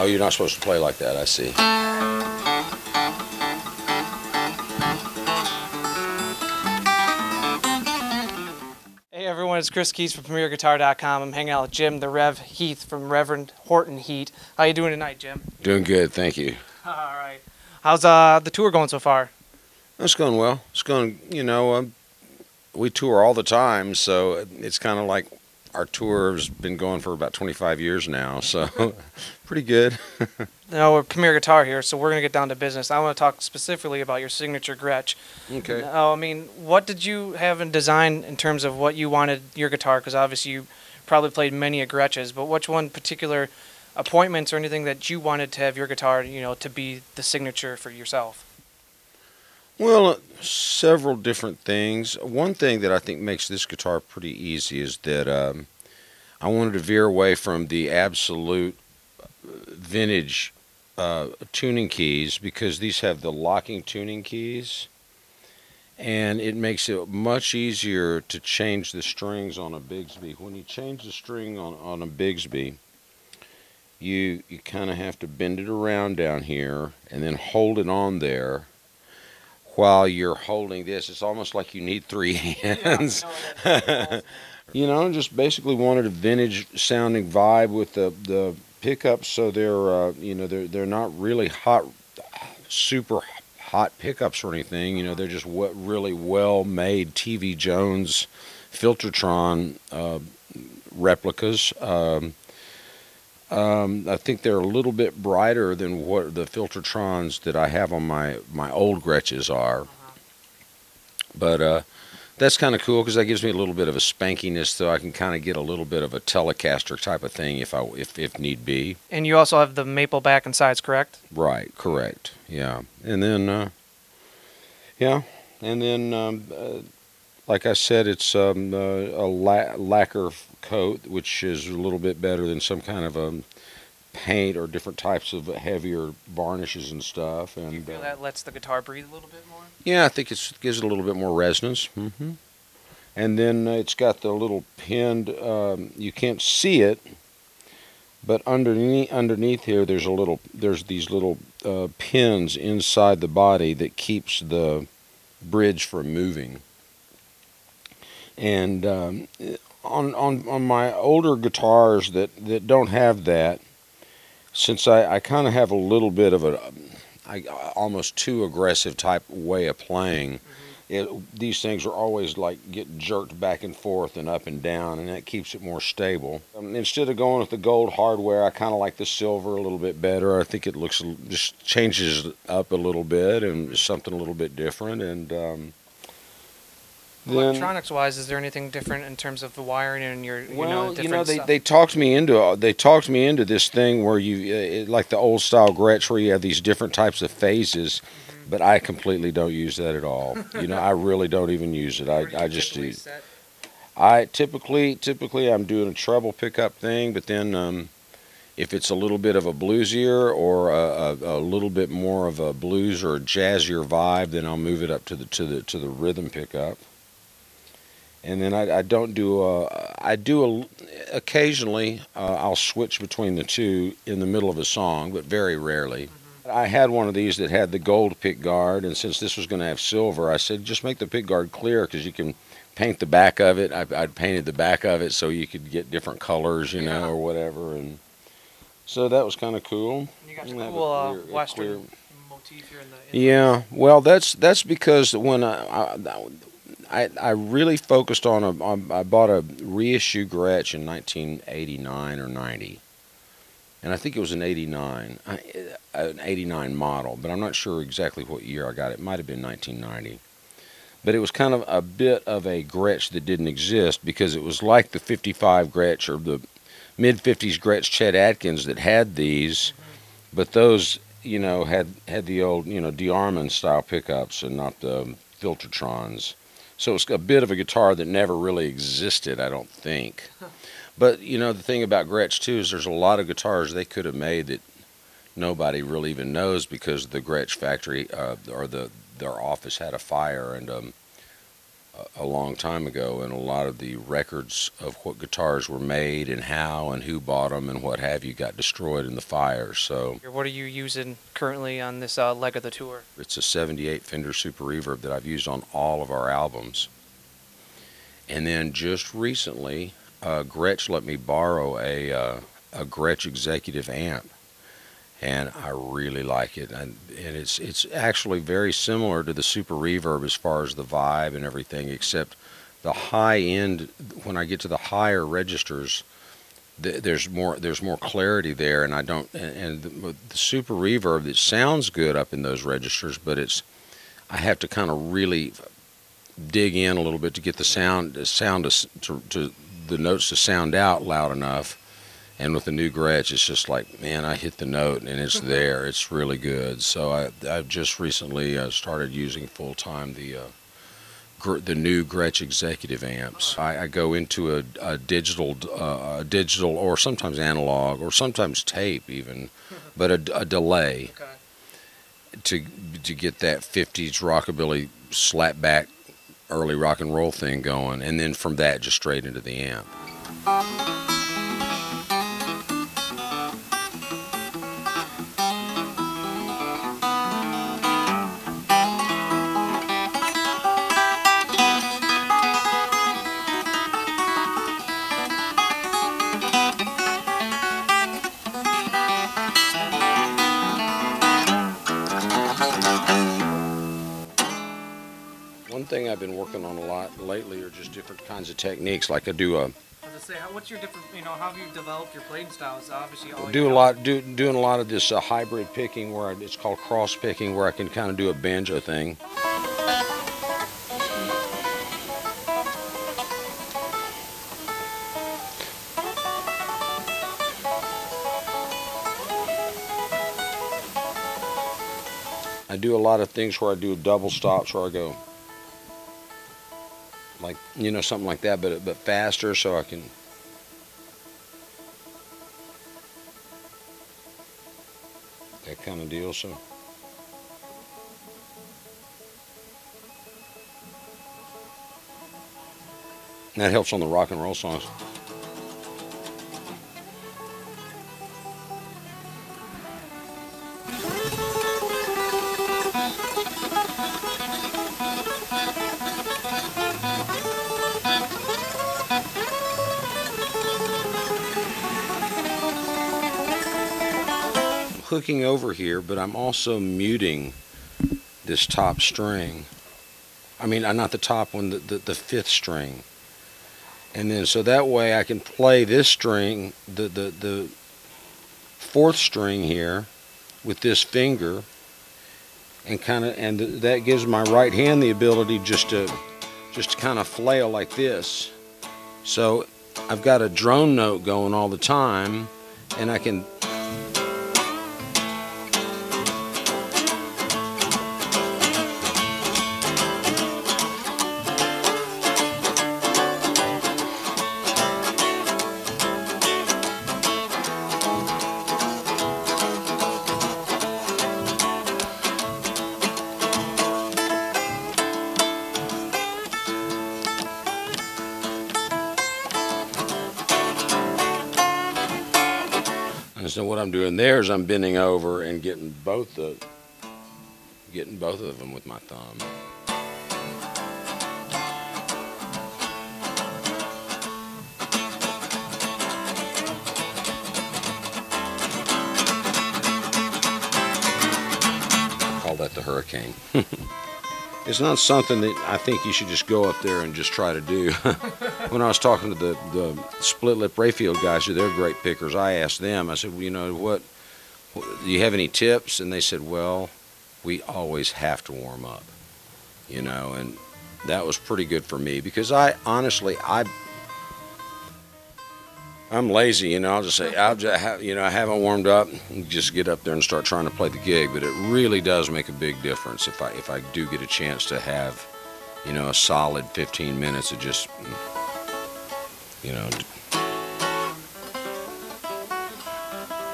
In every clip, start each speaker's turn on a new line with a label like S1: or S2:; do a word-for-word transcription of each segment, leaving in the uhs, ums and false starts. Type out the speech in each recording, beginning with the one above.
S1: you're not supposed to play like that, I see.
S2: Hey everyone, it's Chris Keys from Premier Guitar dot com. I'm hanging out with Jim, the Rev Heath from Reverend Horton Heat. How you doing tonight, Jim?
S1: Doing good, thank you.
S2: All right. How's uh, the tour going so far?
S1: It's going well. It's going, you know, um, we tour all the time, so it's kind of like our tour has been going for about twenty-five years now, so pretty good.
S2: No, we're Premier Guitar here, so we're going to get down to business. I want to talk specifically about your signature Gretsch.
S1: Okay.
S2: Now, I mean, what did you have in design in terms of what you wanted your guitar? Because obviously you probably played many a Gretches, but which one particular appointments or anything that you wanted to have your guitar, you know, to be the signature for yourself?
S1: Well, uh, several different things. One thing that I think makes this guitar pretty easy is that um, I wanted to veer away from the absolute vintage uh, tuning keys, because these have the locking tuning keys, and it makes it much easier to change the strings on a Bigsby. When you change the string on, on a Bigsby, you, you kind of have to bend it around down here and then hold it on there while you're holding this. It's almost like you need three hands. Yeah, you know, just basically wanted a vintage sounding vibe with the the pickups, so they're uh, you know they're they're not really hot, super hot pickups or anything. You know, they're just what really well made T V Jones Filtertron uh, replicas. Um, Um, I think they're a little bit brighter than what the Filtertrons that I have on my, my old Gretches are. Uh-huh. But uh, that's kind of cool, because that gives me a little bit of a spankiness, so I can kind of get a little bit of a Telecaster type of thing if I if, if need be.
S2: And you also have the maple back and sides, correct?
S1: Right, correct. Yeah. And then, uh, yeah, and then, um, uh, like I said, it's um, uh, a la lacquer coat, which is a little bit better than some kind of a paint or different types of heavier varnishes and stuff. And
S2: do you feel uh, that lets the guitar breathe a little bit more?
S1: Yeah, I think it's, it gives it a little bit more resonance. Mm-hmm. And then uh, it's got the little pinned, um, you can't see it, but underneath underneath here there's a little there's these little uh, pins inside the body that keeps the bridge from moving. And um, on, on on my older guitars that, that don't have that, since I, I kind of have a little bit of a I, almost too aggressive type way of playing, mm-hmm. it, these things are always like get jerked back and forth and up and down, and that keeps it more stable. Um, instead of going with the gold hardware, I kind of like the silver a little bit better. I think it looks just changes up a little bit and something a little bit different. And um,
S2: electronics-wise, is there anything different in terms of the wiring and your, you
S1: well,
S2: know, different
S1: you know, they,
S2: stuff?
S1: they talked me into they talked me into this thing where you uh, like the old style Gretsch, where you have these different types of phases, mm-hmm. but I completely don't use that at all. You know, I really don't even use it. I I just do. Set? I typically typically I'm doing a treble pickup thing, but then um, if it's a little bit of a bluesier or a, a, a little bit more of a blues or a jazzier vibe, then I'll move it up to the to the to the rhythm pickup. And then I, I don't do a, I do a, occasionally uh, I'll switch between the two in the middle of a song, but very rarely. Mm-hmm. I had one of these that had the gold pick guard, and since this was going to have silver, I said just make the pick guard clear, because you can paint the back of it. I, I'd painted the back of it so you could get different colors, you yeah. know, or whatever. And so that was kind of cool.
S2: You got your cool uh, Western clear motif here in the. In
S1: yeah, well, that's that's because when I. I I, I really focused on a, on, I bought a reissue Gretsch in nineteen eighty-nine or ninety, and I think it was an eighty-nine, an eighty-nine model, but I'm not sure exactly what year I got it. It might have been nineteen ninety, but it was kind of a bit of a Gretsch that didn't exist, because it was like the fifty-five Gretsch or the mid fifties Gretsch Chet Atkins that had these, mm-hmm. but those, you know, had, had the old, you know, DeArmond style pickups and not the Filtertrons. So it's a bit of a guitar that never really existed, I don't think. Huh. But, you know, the thing about Gretsch, too, is there's a lot of guitars they could have made that nobody really even knows, because the Gretsch factory uh, or the their office had a fire, and um, a, a long time ago, and a lot of the records of what guitars were made and how and who bought them and what have you got destroyed in the fire. So
S2: What are you using currently on this uh, leg of the tour?
S1: it's a seventy-eight Fender Super Reverb that I've used on all of our albums. And then just recently, uh, Gretsch let me borrow a uh, a Gretsch Executive amp, and I really like it. And, and it's it's actually very similar to the Super Reverb as far as the vibe and everything, except the high end. When I get to the higher registers, th there's more there's more clarity there, and I don't. And, and the, the Super Reverb, it sounds good up in those registers, but it's I have to kind of really dig in a little bit to get the sound the sound to, to, to the notes to sound out loud enough. And with the new Gretsch, it's just like, man, I hit the note and it's there. It's really good. So I I've just recently uh, started using full time the uh, gr the new Gretsch Executive amps. I, I go into a, a digital uh, a digital or sometimes analog or sometimes tape even, but a, a delay
S2: Okay.
S1: to to get that fifties rockabilly slap back early rock and roll thing going, and then from that just straight into the amp. One thing I've been working on a lot lately are just different kinds of techniques. Like I do a
S2: I was gonna say, how, what's your different, you know, how have you developed your playing styles? Obviously, all
S1: do
S2: you
S1: a
S2: know.
S1: lot do doing a lot of this uh, hybrid picking, where I, it's called cross picking, where I can kind of do a banjo thing. I do a lot of things where I do double stops, where I go like, you know, something like that, but but faster, so I can. That kind of deal. So and that helps on the rock and roll songs. Hooking over here, but I'm also muting this top string. I mean, uh, not the top one, the, the, the fifth string. And then, so that way I can play this string, the, the, the fourth string here, with this finger, and kind of, and th that gives my right hand the ability just to, just to kind of flail like this. So I've got a drone note going all the time, and I can. And so what I'm doing there is I'm bending over and getting both the getting both of them with my thumb. I call that the hurricane. It's not something that I think you should just go up there and just try to do. When I was talking to the, the split lip Rayfield guys, who they're great pickers, I asked them, I said, well, you know, what, what, do you have any tips? And they said, well, we always have to warm up, you know, and that was pretty good for me, because I, honestly, I, I'm lazy, you know, I'll just say, I'll just have, you know, I haven't warmed up, and just get up there and start trying to play the gig. But it really does make a big difference if I, if I do get a chance to have, you know, a solid fifteen minutes of just, you know.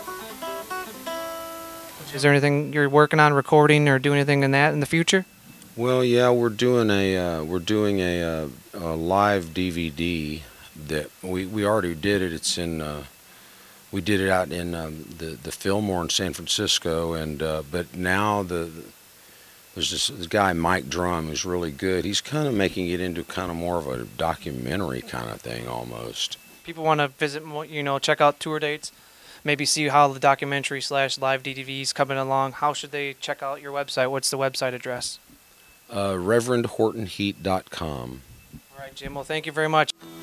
S2: Is there anything you're working on recording or doing anything in that in the future?
S1: Well, yeah, we're doing a uh, we're doing a, uh, a live D V D that we, we already did it. It's in uh, we did it out in um, the the Fillmore in San Francisco, and uh, but now the there's this, this guy Mike Drum who's really good. He's kind of making it into kind of more of a documentary kind of thing almost.
S2: People want to visit, mo- you know, check out tour dates, maybe see how the documentary slash live D V D is coming along. How should they check out your website? What's the website address?
S1: Uh, Reverend Horton Heat dot com.
S2: All right, Jim. Well, thank you very much.